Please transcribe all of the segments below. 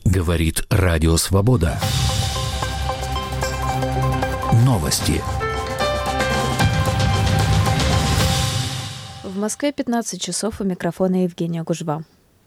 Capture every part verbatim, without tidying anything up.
Говорит Радио Свобода. Новости. В Москве пятнадцать часов, у микрофона Евгения Гужва.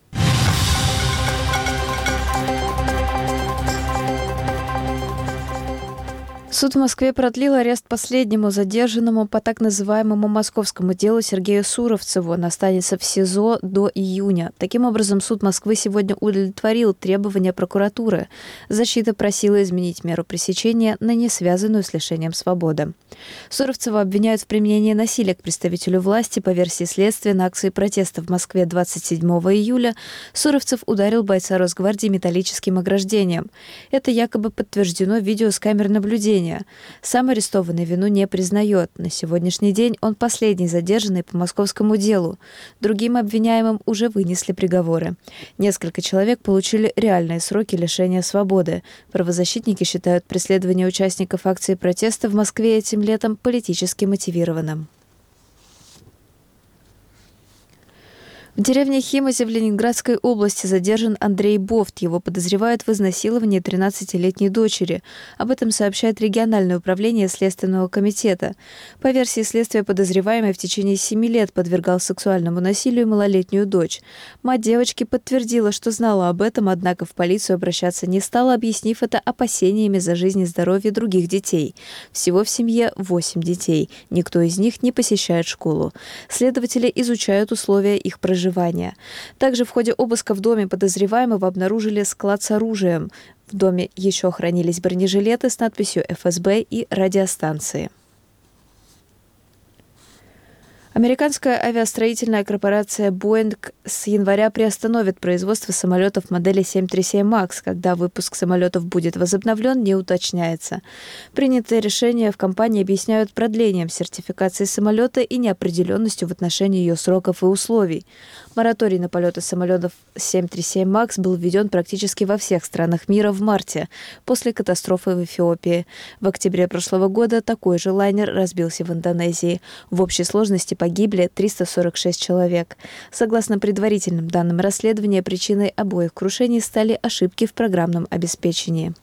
Суд в Москве продлил арест последнему задержанному по так называемому московскому делу Сергею Суровцеву. Он останется в СИЗО до июня. Таким образом, суд Москвы сегодня удовлетворил требования прокуратуры. Защита просила изменить меру пресечения на не связанную с лишением свободы. Суровцева обвиняют в применении насилия к представителю власти. По версии следствия, на акции протеста в Москве двадцать седьмого июля Суровцев ударил бойца Росгвардии металлическим ограждением. Это якобы подтверждено видео с камер наблюдения. Сам арестованный вину не признает. На сегодняшний день он последний задержанный по московскому делу. Другим обвиняемым уже вынесли приговоры. Несколько человек получили реальные сроки лишения свободы. Правозащитники считают преследование участников акции протеста в Москве этим летом политически мотивированным. В деревне Химозе в Ленинградской области задержан Андрей Бофт. Его подозревают в изнасиловании тринадцатилетней дочери. Об этом сообщает региональное управление Следственного комитета. По версии следствия, подозреваемый в течение семи лет подвергал сексуальному насилию малолетнюю дочь. Мать девочки подтвердила, что знала об этом, однако в полицию обращаться не стала, объяснив это опасениями за жизнь и здоровье других детей. Всего в семье восемь детей. Никто из них не посещает школу. Следователи изучают условия их проживания. Также в ходе обыска в доме подозреваемого обнаружили склад с оружием. В доме еще хранились бронежилеты с надписью эф эс бэ и радиостанции. Американская авиастроительная корпорация Boeing с января приостановит производство самолетов модели семь три семь макс. Когда выпуск самолетов будет возобновлен, не уточняется. Принятое решение в компании объясняют продлением сертификации самолета и неопределенностью в отношении ее сроков и условий. Мораторий на полеты самолетов семь три семь макс был введен практически во всех странах мира в марте, после катастрофы в Эфиопии. В октябре прошлого года такой же лайнер разбился в Индонезии. В общей сложности погибли триста сорок шесть человек. Согласно предварительным данным расследования, причиной обоих крушений стали ошибки в программном обеспечении.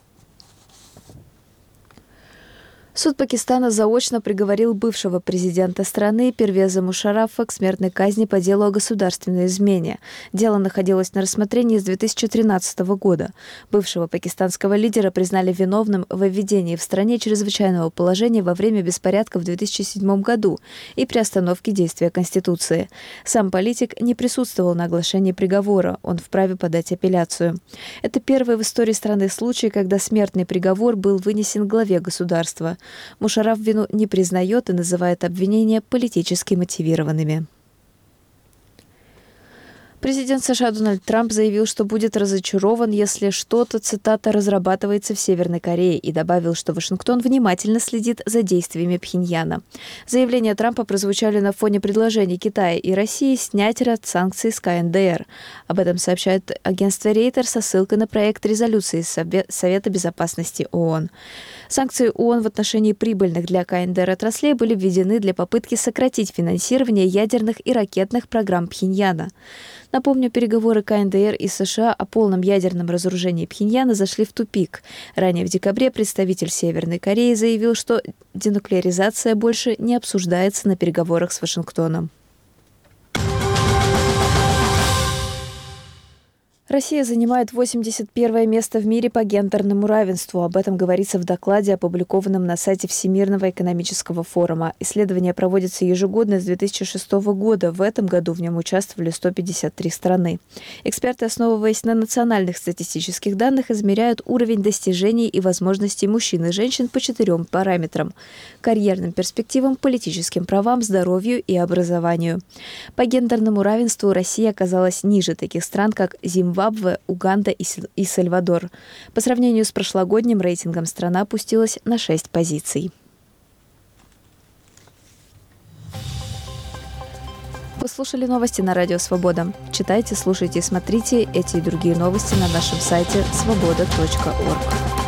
Суд Пакистана заочно приговорил бывшего президента страны Первеза Мушаррафа к смертной казни по делу о государственной измене. Дело находилось на рассмотрении с две тысячи тринадцатого года. Бывшего пакистанского лидера признали виновным в введении в стране чрезвычайного положения во время беспорядков в две тысячи седьмом году и приостановке действия Конституции. Сам политик не присутствовал на оглашении приговора. Он вправе подать апелляцию. Это первый в истории страны случай, когда смертный приговор был вынесен главе государства. Мушарраф вину не признает и называет обвинения политически мотивированными. Президент США Дональд Трамп заявил, что будет разочарован, если что-то, цитата, «разрабатывается в Северной Корее», и добавил, что Вашингтон внимательно следит за действиями Пхеньяна. Заявления Трампа прозвучали на фоне предложений Китая и России снять ряд санкций с ка эн дэ эр. Об этом сообщает агентство Рейтер со ссылкой на проект резолюции Совета безопасности ООН. Санкции ООН в отношении прибыльных для ка эн дэ эр отраслей были введены для попытки сократить финансирование ядерных и ракетных программ Пхеньяна. Напомню, переговоры ка эн дэ эр и США о полном ядерном разоружении Пхеньяна зашли в тупик. Ранее в декабре представитель Северной Кореи заявил, что денуклеаризация больше не обсуждается на переговорах с Вашингтоном. Россия занимает восемьдесят первое место в мире по гендерному равенству. Об этом говорится в докладе, опубликованном на сайте Всемирного экономического форума. Исследование проводится ежегодно с две тысячи шестого года. В этом году в нем участвовали сто пятьдесят три страны. Эксперты, основываясь на национальных статистических данных, измеряют уровень достижений и возможностей мужчин и женщин по четырем параметрам – карьерным перспективам, политическим правам, здоровью и образованию. По гендерному равенству Россия оказалась ниже таких стран, как Зимбабве, Уганда и Сальвадор. По сравнению с прошлогодним рейтингом страна опустилась на шесть позиций. Вы слушали новости на Радио Свобода. Читайте, слушайте и смотрите эти и другие новости на нашем сайте свобода точка орг.